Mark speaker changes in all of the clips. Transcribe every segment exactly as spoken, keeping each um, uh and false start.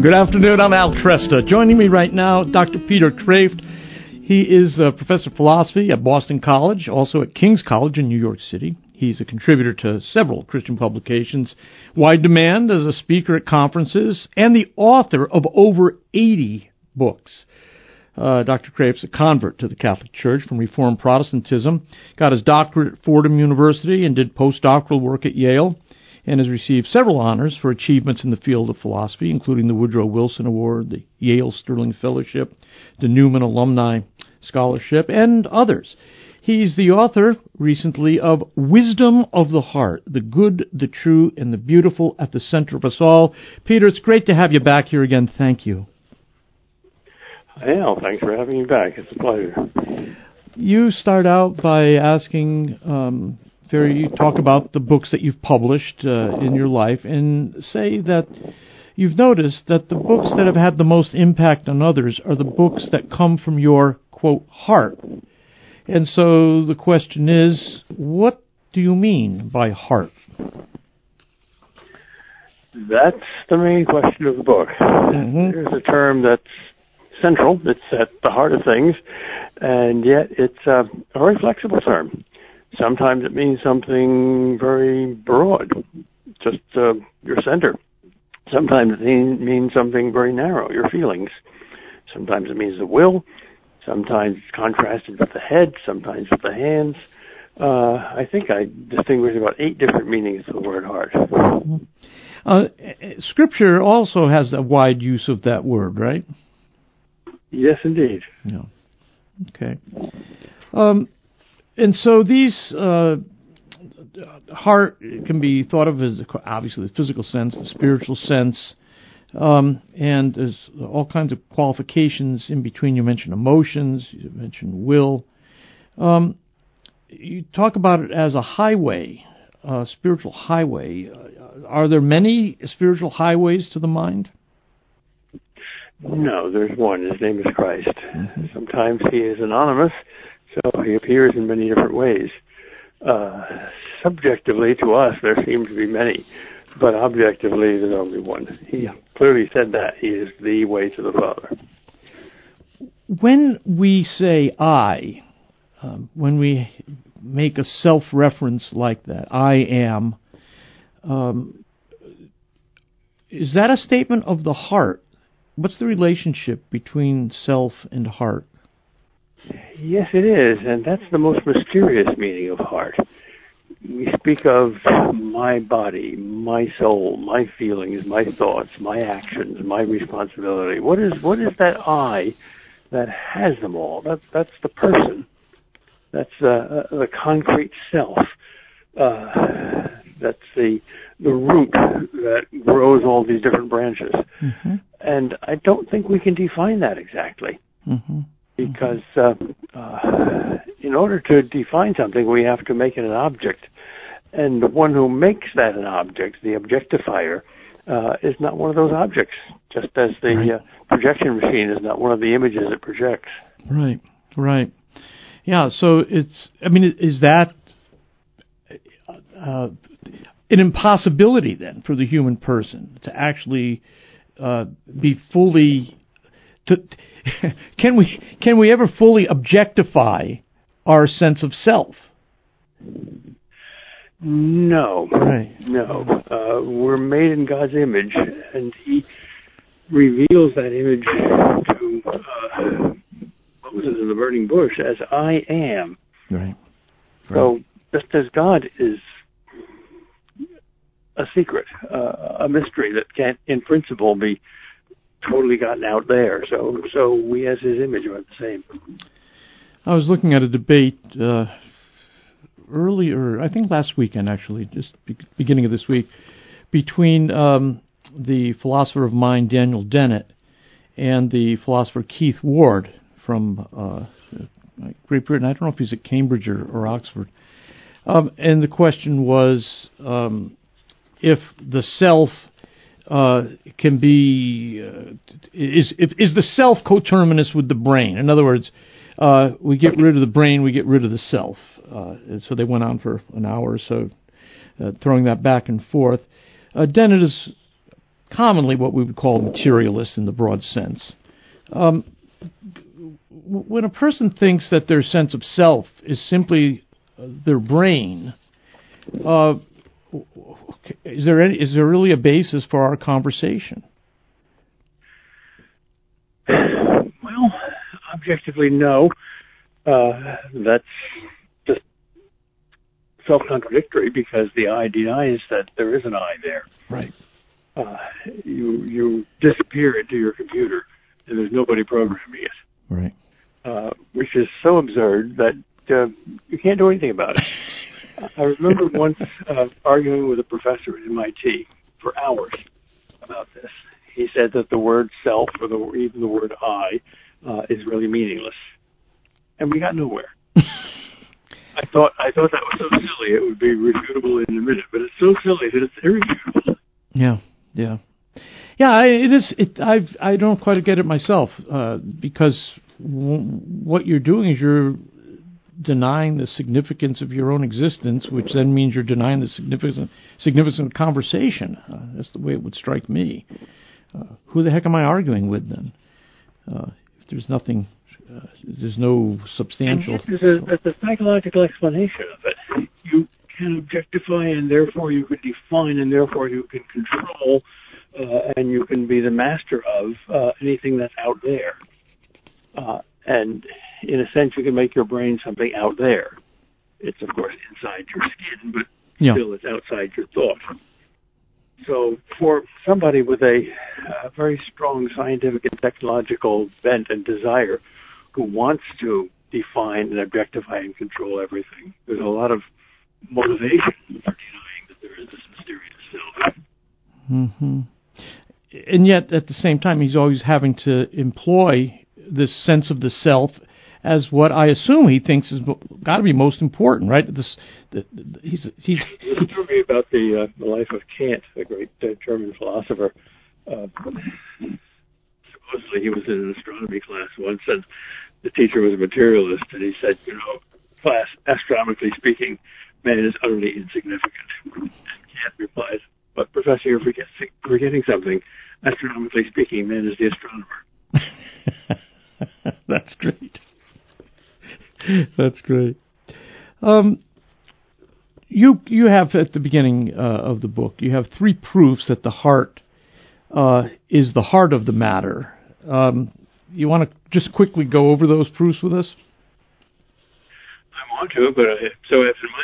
Speaker 1: Good afternoon, I'm Al Kresta. Joining me right now, Doctor Peter Kreeft. He is a professor of philosophy at Boston College, also at King's College in New York City. He's a contributor to several Christian publications, wide demand as a speaker at conferences, and the author of over eighty books. Uh, Doctor Kreeft's a convert to the Catholic Church from Reformed Protestantism, got his doctorate at Fordham University and did postdoctoral work at Yale, and has received several honors for achievements in the field of philosophy, including the Woodrow Wilson Award, the Yale Sterling Fellowship, the Newman Alumni Scholarship, and others. He's the author, recently, of Wisdom of the Heart, the Good, the True, and the Beautiful at the Center of Us All. Peter, it's great to have you back here again. Thank you.
Speaker 2: Al, thanks for having me back. It's a pleasure.
Speaker 1: You start out by asking... Um, Very, you talk about the books that you've published uh, in your life and say that you've noticed that the books that have had the most impact on others are the books that come from your, quote, heart. And so the question is, what do you mean by heart?
Speaker 2: That's the main question of the book. Mm-hmm. There's a term that's central, it's at the heart of things, and yet it's uh, a very flexible term. Sometimes it means something very broad, just uh, your center. Sometimes it means something very narrow, your feelings. Sometimes it means the will. Sometimes it's contrasted with the head, sometimes with the hands. Uh, I think I distinguish about eight different meanings of the word heart.
Speaker 1: Uh, Scripture also has a wide use of that word, right?
Speaker 2: Yes, indeed.
Speaker 1: Yeah. Okay. Um, And so these uh, heart can be thought of as obviously the physical sense, the spiritual sense, um, and there's all kinds of qualifications in between. You mentioned emotions, you mentioned will. Um, you talk about it as a highway, a spiritual highway. Uh, are there many spiritual highways to the mind?
Speaker 2: No, there's one. His name is Christ. Mm-hmm. Sometimes he is anonymous, so he appears in many different ways. Uh, subjectively, to us, there seem to be many, but objectively, there's only one. He yeah. clearly said that. He is the way to the Father.
Speaker 1: When we say I, um, when we make a self-reference like that, I am, um, is that a statement of the heart? What's the relationship between self and heart?
Speaker 2: Yes, it is, and that's the most mysterious meaning of heart. We speak of my body, my soul, my feelings, my thoughts, my actions, my responsibility. What is what is that I that has them all? That, that's the person. That's uh, the concrete self. Uh, that's the the root that grows all these different branches. Mm-hmm. And I don't think we can define that exactly. Mm-hmm. Because uh, uh, in order to define something, we have to make it an object. And the one who makes that an object, the objectifier, uh, is not one of those objects, just as the right. uh, projection machine is not one of the images it projects.
Speaker 1: Right, right. Yeah, so it's, I mean, is that uh, an impossibility then for the human person to actually uh, be fully... To, can we can we ever fully objectify our sense of self?
Speaker 2: No,
Speaker 1: right.
Speaker 2: no. Uh, we're made in God's image, and He reveals that image to uh, Moses in the burning bush as I am.
Speaker 1: Right. right.
Speaker 2: So just as God is a secret, uh, a mystery that can't, in principle, be totally gotten out there. So so we as his image are the same.
Speaker 1: I was looking at a debate uh, earlier, I think last weekend actually, just be- beginning of this week, between um, the philosopher of mind Daniel Dennett and the philosopher Keith Ward from uh, Great Britain. I don't know if he's at Cambridge or, or Oxford. Um, and the question was um, if the self Uh, can be uh, is if, is the self coterminous with the brain? In other words, uh, we get rid of the brain, we get rid of the self. Uh, and so they went on for an hour or so, uh, throwing that back and forth. Uh, Dennett is commonly what we would call materialists in the broad sense. Um, when a person thinks that their sense of self is simply their brain, uh, is there any, is there really a basis for our conversation?
Speaker 2: Well, objectively, no. Uh, that's just self-contradictory because the I denies that there is an I there.
Speaker 1: Right.
Speaker 2: Uh, you you disappear into your computer, and there's nobody programming it.
Speaker 1: Right.
Speaker 2: Uh, which is so absurd that uh, you can't do anything about it. I remember once uh, arguing with a professor at M I T for hours about this. He said that the word self, or the, even the word I, uh, is really meaningless. And we got nowhere. I thought I thought that was so silly it would be refutable in a minute, but it's so silly that it's irrefutable.
Speaker 1: Yeah, yeah, yeah. I, it is. It. I. I don't quite get it myself uh, because w- what you're doing is you're denying the significance of your own existence, which then means you're denying the significance significance of conversation. Uh, that's the way it would strike me. Uh, who the heck am I arguing with then? Uh, if there's nothing. Uh, there's no substantial...
Speaker 2: There's a, there's a psychological explanation of it. You can objectify, and therefore you can define, and therefore you can control, uh, and you can be the master of uh, anything that's out there. Uh, and in a sense, you can make your brain something out there. It's, of course, inside your skin, but
Speaker 1: yeah.
Speaker 2: still it's outside your thought. So for somebody with a, a very strong scientific and technological bent and desire who wants to define and objectify and control everything, there's a lot of motivation for denying that there is this mysterious self.
Speaker 1: Mm-hmm. And yet, at the same time, he's always having to employ this sense of the self as what I assume he thinks is got to be most important, right? This, the, the, he's he's.
Speaker 2: There's a story about the, uh, the life of Kant, the great uh, German philosopher. Uh, supposedly, he was in an astronomy class once, and the teacher was a materialist, and he said, "You know, class, astronomically speaking, man is utterly insignificant." And Kant replies, "But professor, you're forget, forgetting something. Astronomically speaking, man is the astronomer."
Speaker 1: That's great. That's great. Um, you you have at the beginning uh, of the book, you have three proofs that the heart uh, is the heart of the matter. Um, you want to just quickly go over those proofs with us?
Speaker 2: I want to, but I so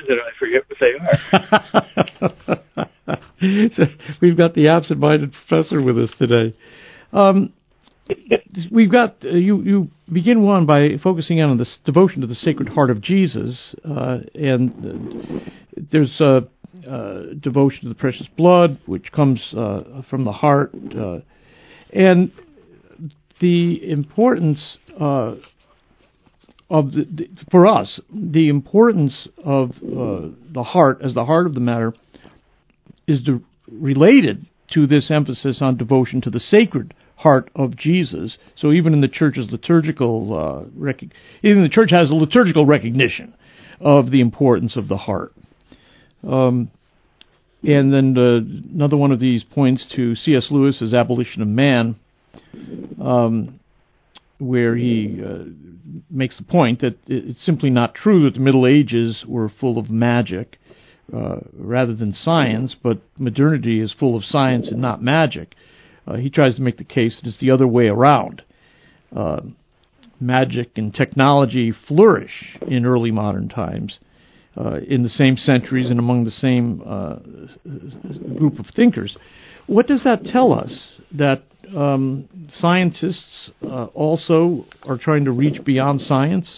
Speaker 2: absent-minded I forget what they are.
Speaker 1: So we've got the absent-minded professor with us today. Um, We've got uh, you. You begin one by focusing on the devotion to the Sacred Heart of Jesus, uh, and uh, there's a uh, uh, devotion to the Precious Blood, which comes uh, from the heart, uh, and the importance uh, of the, the, for us, the importance of uh, the heart as the heart of the matter is de- related to this emphasis on devotion to the Sacred Heart of Jesus. So even in the church's liturgical, uh, rec- even the church has a liturgical recognition of the importance of the heart. Um, and then uh, another one of these points to C S Lewis's Abolition of Man, um, where he uh, makes the point that it's simply not true that the Middle Ages were full of magic uh, rather than science, but modernity is full of science and not magic. Uh, he tries to make the case that it's the other way around. Uh, magic and technology flourish in early modern times, uh, in the same centuries and among the same uh, group of thinkers. What does that tell us? That um, scientists uh, also are trying to reach beyond science?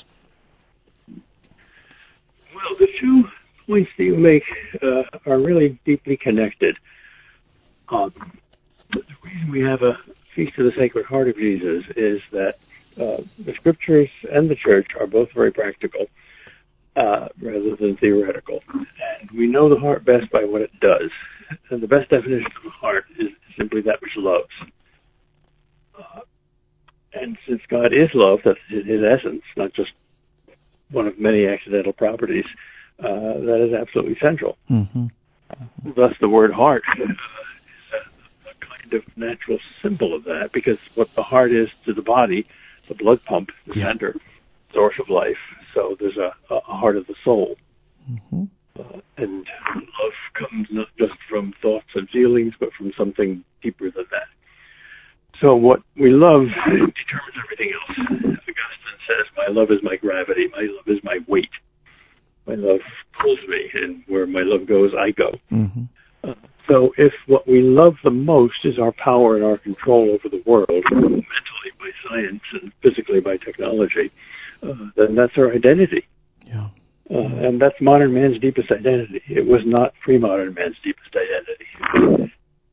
Speaker 2: Well, the two points that you make uh, are really deeply connected. Um, The reason we have a Feast of the Sacred Heart of Jesus is that uh, the Scriptures and the Church are both very practical uh, rather than theoretical. And we know the heart best by what it does. And the best definition of a heart is simply that which loves. Uh, and since God is love, that's his essence, not just one of many accidental properties, uh, that is absolutely central.
Speaker 1: Mm-hmm. Mm-hmm.
Speaker 2: Thus the word heart uh, is a, a kind of natural symbol of that, because what the heart is to the body, the blood pump, the
Speaker 1: yeah.
Speaker 2: center, source of life. So there's a, a heart of the soul.
Speaker 1: Mm-hmm.
Speaker 2: Uh, and love comes not just from thoughts and feelings, but from something deeper than that. So what we love determines everything else. Augustine says, my love is my gravity, my love is my weight. My love pulls me, and where my love goes, I go.
Speaker 1: Mm-hmm.
Speaker 2: Uh, so if what we love the most is our power and our control over the world, mentally by science and physically by technology, uh, then that's our identity.
Speaker 1: Yeah.
Speaker 2: Uh, and that's modern man's deepest identity. It was not pre-modern man's deepest identity.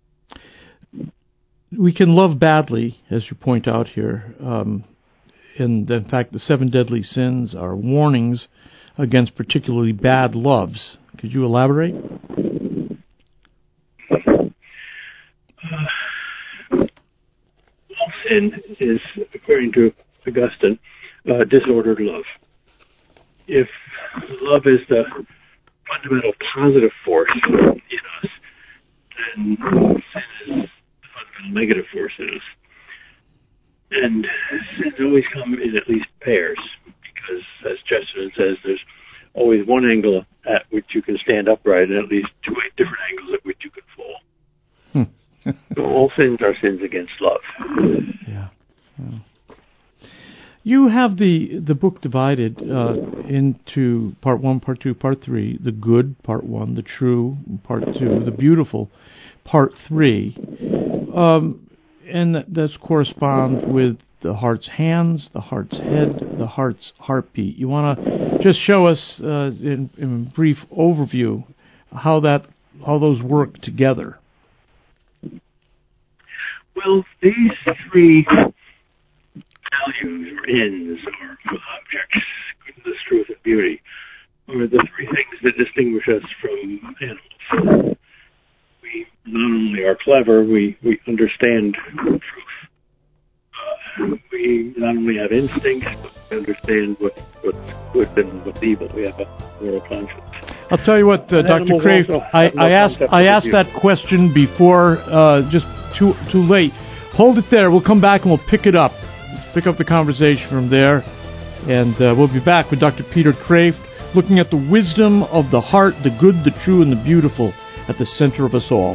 Speaker 1: We can love badly, as you point out here. Um, and in fact, the seven deadly sins are warnings against particularly bad loves. Could you elaborate?
Speaker 2: Uh, all sin is, according to Augustine, uh, disordered love. If love is the fundamental positive force in us, then sin is the fundamental negative force in us. And sins always come in at least pairs, because, as Chesterton says, there's always one angle at which you can stand upright and at least two different angles at which you can fall. Hmm. So all sins are sins against love.
Speaker 1: Yeah. yeah. You have the, the book divided uh, into part one, part two, part three, the good, part one, the true, part two, the beautiful, part three. Um, and that does correspond with the heart's hands, the heart's head, the heart's heartbeat. You want to just show us uh, in, in a brief overview how that how those work together.
Speaker 2: Well, these three values or ends or objects, goodness, truth, and beauty, are the three things that distinguish us from animals. We not only are clever, we, we understand truth. Uh, we not only have instincts, but we understand what, what's good and what's evil. We have a moral conscience.
Speaker 1: I'll tell you what, uh, Doctor Kraft, I, no I asked I asked that question before, uh, just too too late. Hold it there. We'll come back and we'll pick it up. Let's pick up the conversation from there. And uh, we'll be back with Doctor Peter Kraft, looking at the wisdom of the heart, the good, the true, and the beautiful at the center of us all.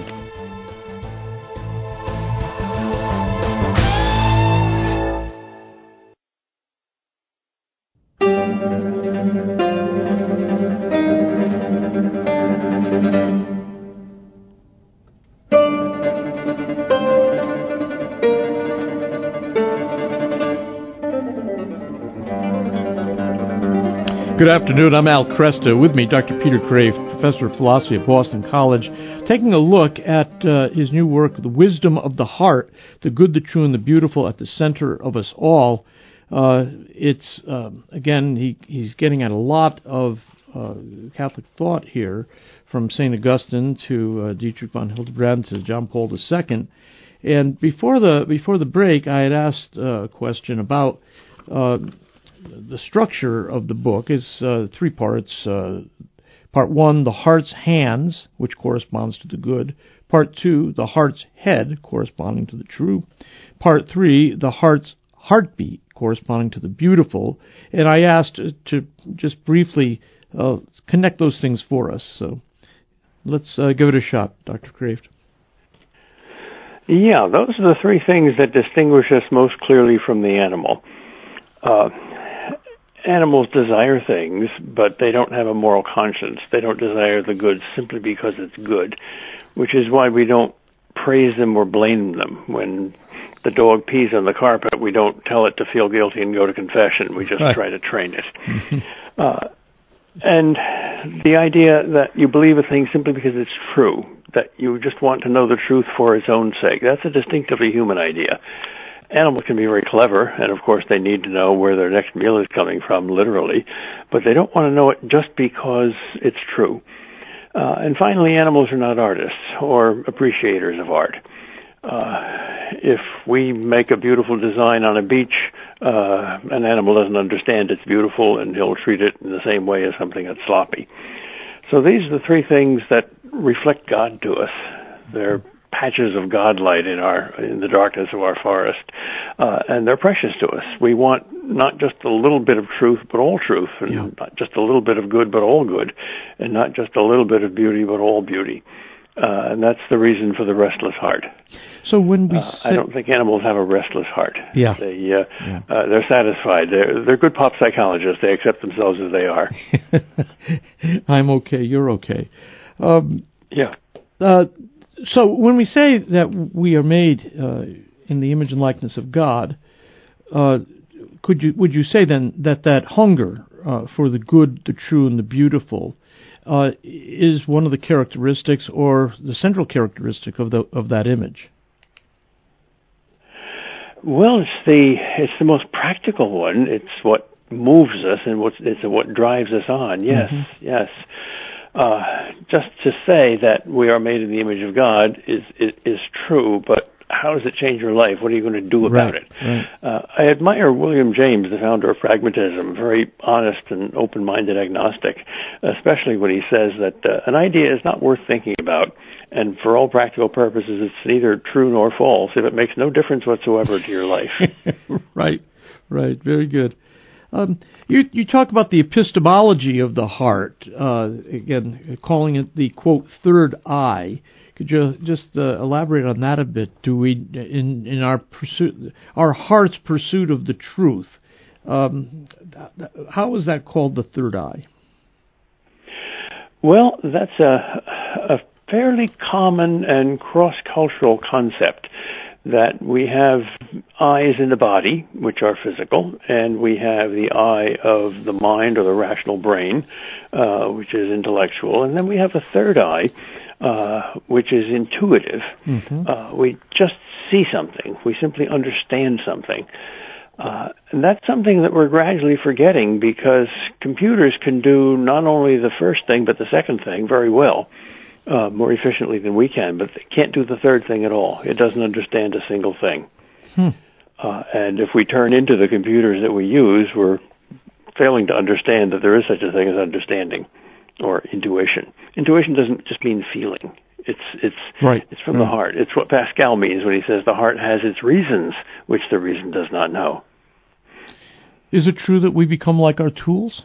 Speaker 1: Good afternoon. I'm Al Kresta. With me, Doctor Peter Kraft, professor of philosophy at Boston College, taking a look at uh, his new work, The Wisdom of the Heart, the Good, the True, and the Beautiful at the Center of Us All. Uh, it's, um, again, he, he's getting at a lot of uh, Catholic thought here, from Saint Augustine to uh, Dietrich von Hildebrand to John Paul the Second. And before the before the break, I had asked uh, a question about uh, the structure of the book is uh, three parts. Uh, part one, the heart's hands, which corresponds to the good. Part two, the heart's head, corresponding to the true. Part three, the heart's heartbeat, corresponding to the beautiful. And I asked to just briefly uh, connect those things for us. So let's uh, give it a shot, Doctor Kraft.
Speaker 2: Yeah, those are the three things that distinguish us most clearly from the animal. Uh, Animals desire things, but they don't have a moral conscience. They don't desire the good simply because it's good, which is why we don't praise them or blame them. When the dog pees on the carpet, we don't tell it to feel guilty and go to confession. We just right. try to train it. uh, and the idea that you believe a thing simply because it's true, that you just want to know the truth for its own sake, that's a distinctively human idea. Animals can be very clever, and of course they need to know where their next meal is coming from, literally, but they don't want to know it just because it's true. Uh, and finally, animals are not artists or appreciators of art. Uh, if we make a beautiful design on a beach, uh, an animal doesn't understand it's beautiful, and he'll treat it in the same way as something that's sloppy. So these are the three things that reflect God to us. They're patches of Godlight in our in the darkness of our forest, uh, and they're precious to us. We want not just a little bit of truth, but all truth, and yeah. not just a little bit of good, but all good, and not just a little bit of beauty, but all beauty. Uh, and that's the reason for the restless heart.
Speaker 1: So when we,
Speaker 2: uh,
Speaker 1: say...
Speaker 2: I don't think animals have a restless heart.
Speaker 1: Yeah,
Speaker 2: they uh,
Speaker 1: yeah.
Speaker 2: Uh, they're satisfied. They're they're good pop psychologists. They accept themselves as they are.
Speaker 1: I'm okay. You're okay. Um,
Speaker 2: yeah.
Speaker 1: Uh, so when we say that we are made uh, in the image and likeness of God, uh, could you would you say then that that hunger uh, for the good, the true, and the beautiful Uh, is one of the characteristics or the central characteristic of the of that image?
Speaker 2: Well, it's the it's the most practical one. It's what moves us and what's it's what drives us on. Yes, mm-hmm. yes. Uh, just to say that we are made in the image of God is is, is true, but how does it change your life? What are you going to do about
Speaker 1: right,
Speaker 2: it?
Speaker 1: Right.
Speaker 2: Uh, I admire William James, the founder of pragmatism, very honest and open-minded agnostic, especially when he says that uh, an idea is not worth thinking about, and for all practical purposes, it's neither true nor false if it makes no difference whatsoever to your life.
Speaker 1: Right, right, very good. Um, you, you talk about the epistemology of the heart, uh, again, calling it the, quote, third eye. Could you just uh, elaborate on that a bit? Do we, in in our pursuit, our heart's pursuit of the truth, um, how is that called the third eye?
Speaker 2: Well, that's a, a fairly common and cross-cultural concept that we have eyes in the body, which are physical, and we have the eye of the mind or the rational brain, uh, which is intellectual, and then we have a third eye, Uh, which is intuitive. Mm-hmm. Uh, we just see something. We simply understand something. Uh, and that's something that we're gradually forgetting because computers can do not only the first thing but the second thing very well, uh, more efficiently than we can, but they can't do the third thing at all. It doesn't understand a single thing. Hmm. Uh, and if we turn into the computers that we use, we're failing to understand that there is such a thing as understanding. Or intuition. Intuition doesn't just mean feeling. It's it's
Speaker 1: right.
Speaker 2: It's from
Speaker 1: right.
Speaker 2: the heart. It's what Pascal means when he says the heart has its reasons, which the reason does not know.
Speaker 1: Is it true that we become like our tools?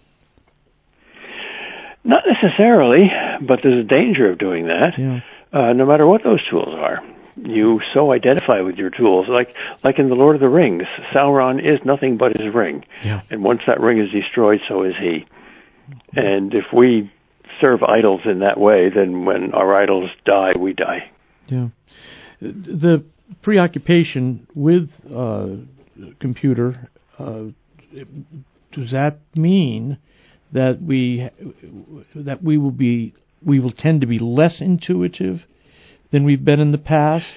Speaker 2: Not necessarily, but there's a danger of doing that.
Speaker 1: Yeah.
Speaker 2: Uh, no matter what those tools are, you so identify with your tools. Like like in the Lord of the Rings, Sauron is nothing but his ring,
Speaker 1: yeah.
Speaker 2: and once that ring is destroyed, so is he. And if we serve idols in that way, then when our idols die, we die.
Speaker 1: Yeah. The preoccupation with uh, computer, uh, does that mean that we that we will be we will tend to be less intuitive than we've been in the past?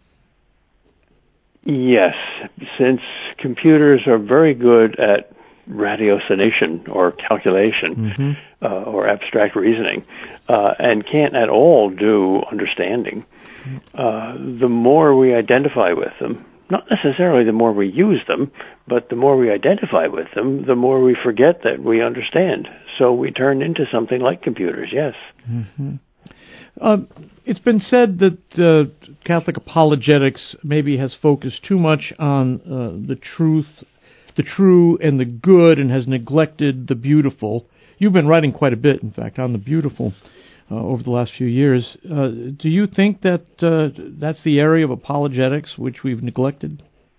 Speaker 2: Yes, since computers are very good at ratiocination or calculation mm-hmm. uh, or abstract reasoning uh, and can't at all do understanding. Uh, the more we identify with them, not necessarily the more we use them, but the more we identify with them, the more we forget that we understand. So we turn into something like computers, yes.
Speaker 1: Mm-hmm. Uh, it's been said that uh, Catholic apologetics maybe has focused too much on uh, the truth, the true and the good, and has neglected the beautiful. You've been writing quite a bit, in fact, on the beautiful uh, over the last few years. Uh, do you think that uh, that's the area of apologetics which we've neglected?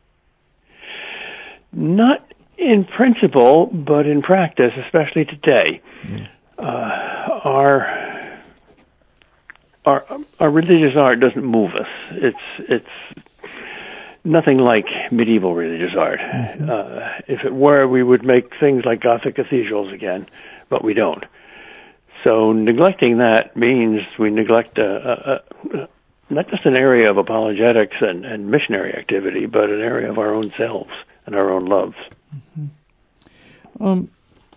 Speaker 2: Not in principle, but in practice, especially today. Mm. Uh, our our our religious art doesn't move us. It's it's nothing like medieval religious art. Mm-hmm. Uh, if it were, we would make things like Gothic cathedrals again, but we don't. So neglecting that means we neglect a, a, a, not just an area of apologetics and, and missionary activity, but an area of our own selves and our own loves.
Speaker 1: Mm-hmm. Um,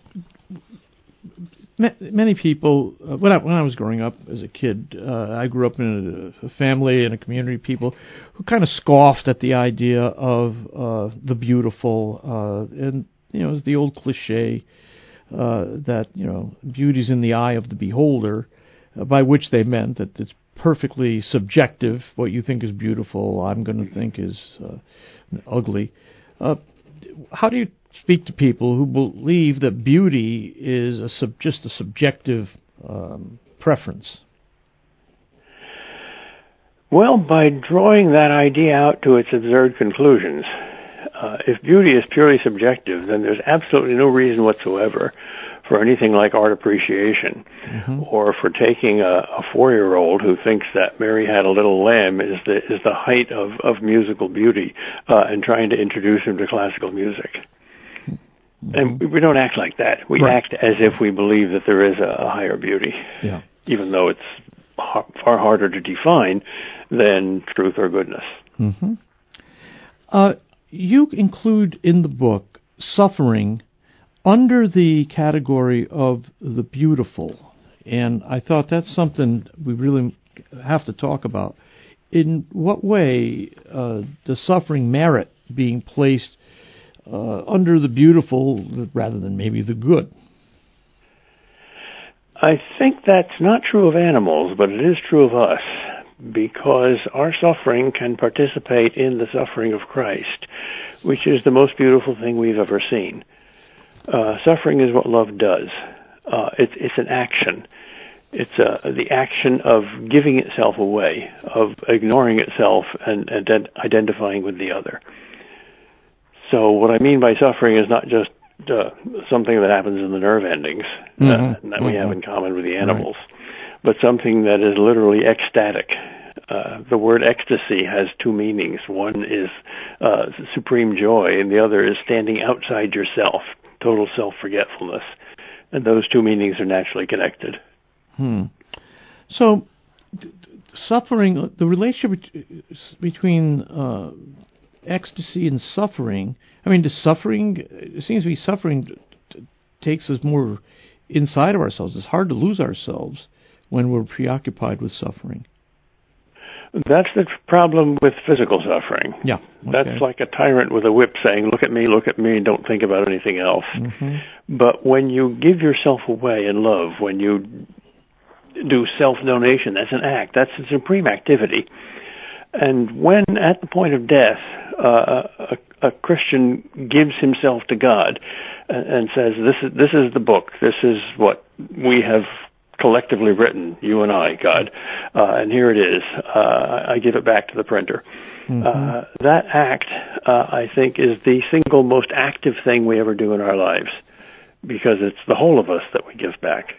Speaker 1: many people, uh, when I when I was growing up as a kid, uh, I grew up in a, a family and a community of people who kind of scoffed at the idea of uh, the beautiful, uh, and you know, it was the old cliche uh, that you know, beauty's in the eye of the beholder, uh, by which they meant that it's perfectly subjective. What you think is beautiful, I'm going to think is uh, ugly. Uh, how do you speak to people who believe that beauty is a sub, just a subjective um, preference?
Speaker 2: Well, by drawing that idea out to its absurd conclusions. Uh, if beauty is purely subjective, then there's absolutely no reason whatsoever for anything like art appreciation, mm-hmm. or for taking a, a four-year-old who thinks that Mary Had a Little Lamb is the is the height of, of musical beauty, uh, and trying to introduce him to classical music. Mm-hmm. And we don't act like that. We right. act as if we believe that there is a, a higher beauty,
Speaker 1: yeah.
Speaker 2: even though it's ha- far harder to define than truth or goodness.
Speaker 1: Mm-hmm. Uh, you include in the book suffering under the category of the beautiful, and I thought that's something we really have to talk about. In what way uh, does suffering merit being placed uh, under the beautiful rather than maybe the good?
Speaker 2: I think that's not true of animals, but it is true of us, because our suffering can participate in the suffering of Christ, which is the most beautiful thing we've ever seen. Uh, suffering is what love does. Uh, it's, it's an action. It's uh, the action of giving itself away, of ignoring itself and, and ident- identifying with the other. So what I mean by suffering is not just uh, something that happens in the nerve endings, mm-hmm. uh, and that we mm-hmm. have in common with the animals, right. but something that is literally ecstatic. Uh, the word ecstasy has two meanings. One is uh, supreme joy, and the other is standing outside yourself, total self-forgetfulness. And those two meanings are naturally connected.
Speaker 1: Hmm. So, d- suffering, the relationship between uh, ecstasy and suffering, I mean, does suffering, it seems to be suffering t- t- takes us more inside of ourselves. It's hard to lose ourselves when we're preoccupied with suffering.
Speaker 2: That's the problem with physical suffering.
Speaker 1: Yeah, okay.
Speaker 2: That's like a tyrant with a whip saying, look at me, look at me, and don't think about anything else. Mm-hmm. But when you give yourself away in love, when you do self-donation, that's an act. That's a supreme activity. And when, at the point of death, uh, a, a Christian gives himself to God and, and says, this is, this is the book, this is what we have collectively written, you and I, God, uh, and here it is. Uh, I give it back to the printer. Mm-hmm. Uh, that act, uh, I think, is the single most active thing we ever do in our lives, because it's the whole of us that we give back.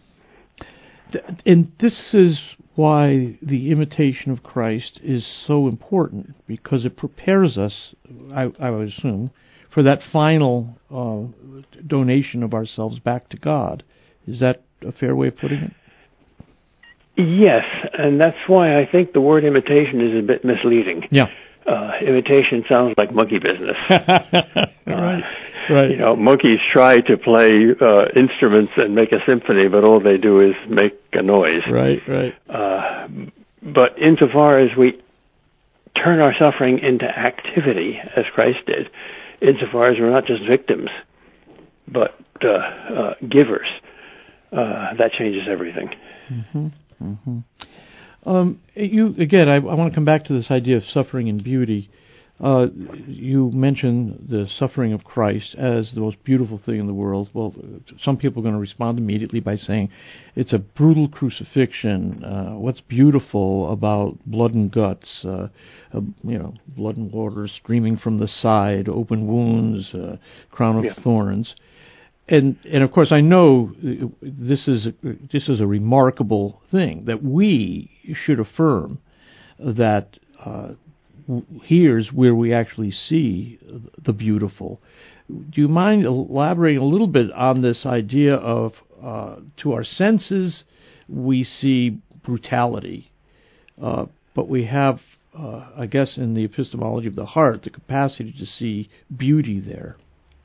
Speaker 1: And this is why the imitation of Christ is so important, because it prepares us, I, I would assume, for that final uh, donation of ourselves back to God. Is that a fair way of putting it?
Speaker 2: Yes, and that's why I think the word imitation is a bit misleading.
Speaker 1: Yeah.
Speaker 2: Uh, imitation sounds like monkey business.
Speaker 1: right, uh, right.
Speaker 2: You know, monkeys try to play uh, instruments and make a symphony, but all they do is make a noise.
Speaker 1: Right, right.
Speaker 2: Uh, but insofar as we turn our suffering into activity, as Christ did, insofar as we're not just victims, but uh, uh, givers, uh, that changes everything.
Speaker 1: Mm-hmm. Mm-hmm. Um, you again. I, I want to come back to this idea of suffering and beauty. Uh, you mentioned the suffering of Christ as the most beautiful thing in the world. Well, some people are going to respond immediately by saying it's a brutal crucifixion. Uh, what's beautiful about blood and guts? Uh, uh, you know, blood and water streaming from the side, open wounds, uh, crown of yeah. thorns. And and of course, I know this is a, this is a remarkable thing that we should affirm that uh, here's where we actually see the beautiful. Do you mind elaborating a little bit on this idea of uh, to our senses we see brutality, uh, but we have, uh, I guess, in the epistemology of the heart, the capacity to see beauty there?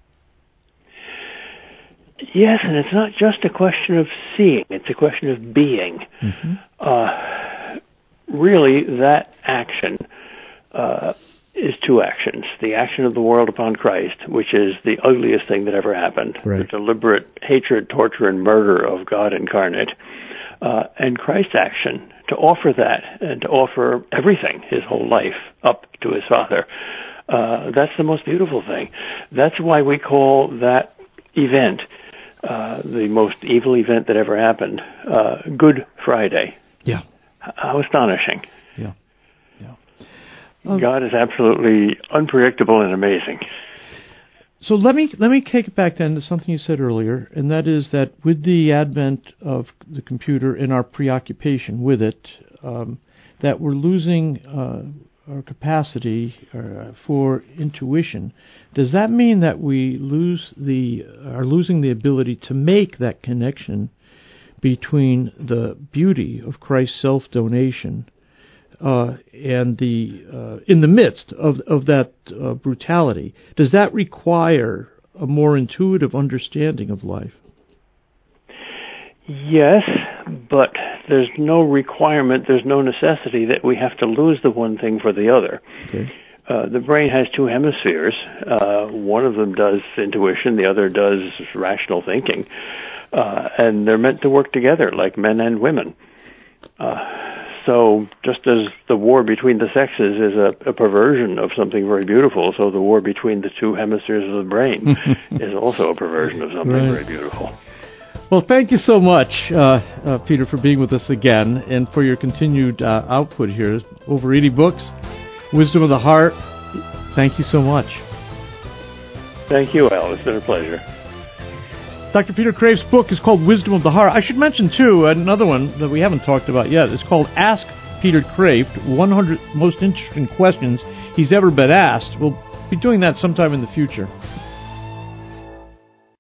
Speaker 2: Yes, and it's not just a question of seeing, it's a question of being. Mm-hmm. Uh, really, that action uh, is two actions. The action of the world upon Christ, which is the ugliest thing that ever happened, right. the deliberate hatred, torture, and murder of God incarnate, uh, and Christ's action to offer that and to offer everything, his whole life, up to his Father, uh, that's the most beautiful thing. That's why we call that event, uh, the most evil event that ever happened, uh, Good Friday.
Speaker 1: Yeah.
Speaker 2: How astonishing.
Speaker 1: Yeah. Yeah. Um,
Speaker 2: God is absolutely unpredictable and amazing.
Speaker 1: So let me let me take it back then to something you said earlier, and that is that with the advent of the computer and our preoccupation with it, um, that we're losing uh, our capacity uh, for intuition. Does that mean that we lose the are losing the ability to make that connection between the beauty of Christ's self-donation uh, and the uh, in the midst of of that uh, brutality? Does that require a more intuitive understanding of life?
Speaker 2: Yes, but there's no requirement, there's no necessity that we have to lose the one thing for the other.
Speaker 1: Okay.
Speaker 2: Uh, the brain has two hemispheres. Uh, one of them does intuition, the other does rational thinking. Uh, and they're meant to work together like men and women. Uh, so just as the war between the sexes is a, a perversion of something very beautiful, so the war between the two hemispheres of the brain is also a perversion of something
Speaker 1: right.
Speaker 2: very beautiful.
Speaker 1: Well, thank you so much, uh, uh, Peter, for being with us again and for your continued uh, output here. Over eighty books, Wisdom of the Heart. Thank you so much.
Speaker 2: Thank you, Al. It's been a pleasure.
Speaker 1: Doctor Peter Kreeft's book is called Wisdom of the Heart. I should mention, too, another one that we haven't talked about yet. It's called Ask Peter Kreeft, one hundred Most Interesting Questions He's Ever Been Asked. We'll be doing that sometime in the future.